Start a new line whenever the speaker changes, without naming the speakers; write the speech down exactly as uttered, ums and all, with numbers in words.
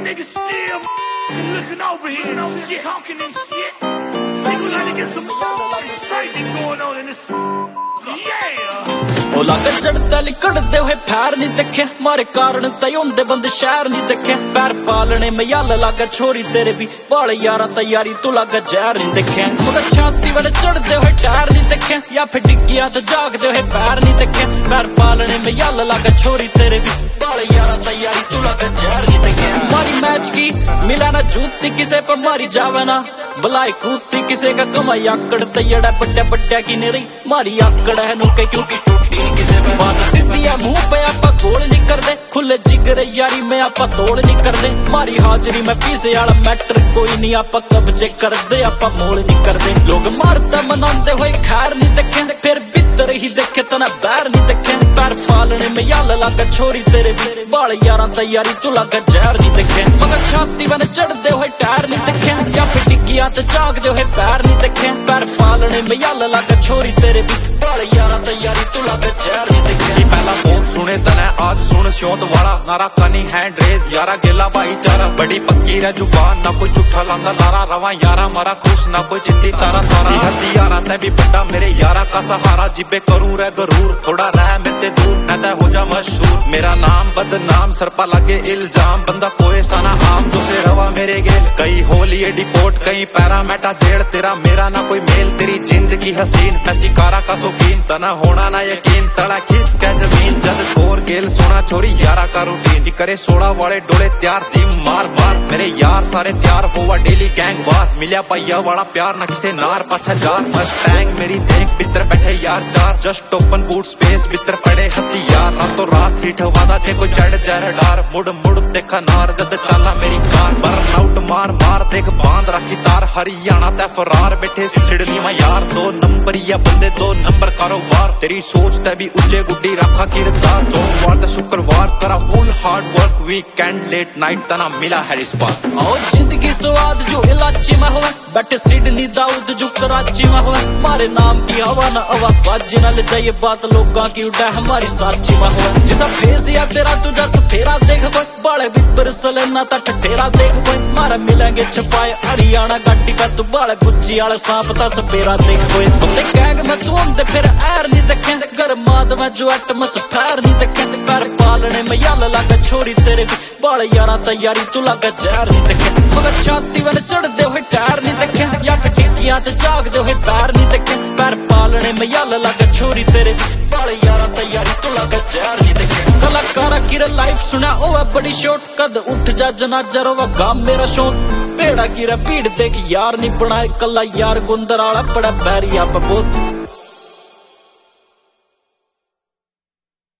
niggas still looking over here and shit, honking and shit. People like to get some straightening going on in this. Yeah.
ਉਹ ਲੱਗ ਚੜਦਾ ਲਿਕੜਦੇ ਹੋਏ fire ਨਹੀਂ ਦੇਖੇ ਮਾਰੇ ਕਾਰਨ ਤਈ ਹੁੰਦੇ ਬੰਦੇ ਸ਼ਹਿਰ ਨਹੀਂ ਦੇਖੇ ਪੈਰ ਪਾਲਣੇ ਮਯਾਲ ਲੱਗ ਛੋਰੀ ਤੇਰੇ ਵੀ ਬਾਲ ਯਾਰਾਂ ਤਯਾਰੀ ਤੂੰ ਲੱਗ ਜ਼ਹਿਰ ਨਹੀਂ ਦੇਖੇ ਮਗਰ ਛਾਤੀ ਵੜ ਚੜਦੇ ਹੋਏ ਟਾਇਰ ਨਹੀਂ ਦੇਖੇ ਜਾਂ ਫਿਰ ਡਿੱਗਿਆ ਤੇ ਜਾਗਦੇ ਹੋਏ ਪੈਰ ਨਹੀਂ ਦੇਖੇ ਪੈਰ ਪਾਲਣੇ ਮਯਾਲ ਲੱਗ ਛੋਰੀ ਤੇਰੇ ਵੀ ਬਾਲ ਯਾਰਾਂ ਤਯਾਰੀ ਤੂੰ ਲੱਗ ਜ਼ਹਿਰ ਨਹੀਂ ਦੇਖੇ ਮਾਰੀ मैच की मिला ना जूती किसे पर मारी जावे ना बलाई कूती किसे का कमाई आकड़ तैयड़ा बड्डा बड्डा की नहीं रही मारी आकड़ है नुके क्योंकि टूटी नहीं किसे पे बात सीधी है मुंह पे आपा गोल नहीं कर दे खुले जिगर यारी में आपा तोड़ नहीं कर दे मारी हाजरी में पीछे आला मैटर कोई नहीं आपा कब्जे कर दे आपा मोड़ नहीं कर दे लोग मारते मनाते हुए खैर नहीं देखे फिर भीतर ही देखे तना बैर नहीं देखे पैर पालने में याल लग छोरी तेरे भी बाल यारा तैयारी तू लग जहर नहीं देखे मगर छाती बन चढ़दे हुए टायर नहीं देखे या फिर डिग्गिया ते जागदे हुए पैर नहीं देखे पैर पालने में याल लग छोरी तेरे भी बाल यारा तैयारी तू लग जहर नहीं देखे
पहला फोन सुने तना आज सुन शोत वाला नारा कानी हैंड रेस यारा गेला भाईचारा बड़ी पक्की रे जुबान ना कोई झूठा लांदा लारा रवा यारा मारा खुश ना कोई चिंती तारा सारा हदी यारा ते भी बड़ा मेरे यारा का सहारा जिबे करूं रे गरूर थोड़ा रह मेरे ते दूर ना ते हो जा मशहूर मेरा नाम बदनाम सर पा लगे इल्जाम बंदा कोई साना आम जो से रवा मेरे गेल कई होली डिपोर्ट कई पैरामेटा जेल तेरा मेरा ना कोई मेल तेरी जिंदगी हसीन मैं शिकारा का शौकीन तना होना ना यकीन तड़ा खिस के जमीन जद कोर गेल सोना छोरी यारा का रूटीन करे सोलह वाले डोले त्यार जिम मार मार मेरे यार सारे त्यार होवा डेली गैंग वार मिलिया भैया वाला प्यार ना किसे नार पाछा जार मस्टैंग मेरी देख बितर बैठे यार चार जस्ट ओपन बूट स्पेस बितर पड़े हथियार रातों रात हिट वादा थे कोई चढ़ जाए डार मुड़ मुड़ देखा नार जद चाला मेरी कार बर्न आउट मार मार देख बांध रखी तार हरियाणा ते फरार बैठे सिडनी में यार दो नंबर या बंदे दो नंबर कारोबार तेरी सोच ते भी उच्चे गुड्डी रखा किरदार सोमवार ते शुक्रवार करा full hard work weekend late night तना मिला हैरिस पार्क
आओ जिंदगी स्वाद जो इलाची में हुआ बैठे सिडनी दाऊद जो कराची में हुआ मारे नाम की हवा ना हवा बाजी ना ले जाइए बात लोगों की उड़ा हमारी साची में हुआ जिसा फेस या तेरा तुझा सफेरा देख बोय बाले बिपर सलेना ता ठठेरा देख बोय मारा मिलेंगे छपाए हरियाणा गाटी का तू बाले गुच्ची वाला सांप ता सपेरा देख बोय बंदे गैंग में तू हम फिर एर नहीं देखे घर माद में जो एटमस फैर नहीं देखे पैर पालने में याल लग छोरी तेरे भी बाल यारा तैयारी तू लग जहर नहीं देखे मगर छाती वाले चढ़दे हुए टायर नहीं देखे या फिर टिकिया ते जागदे हुए पैर नहीं देखे पैर पालने में याल लग छोरी तेरे भी बाल यारा तैयारी तू लग जहर नहीं देखे कलाकारा की लाइफ सुना ओ बड़ी शॉर्ट कद उठ जा जनाजा रोवा गाम मेरा शौक पेड़ा की भीड़ देख यार नहीं बनाए कला यार गुंदर आला बड़ा बैरी आप बहुत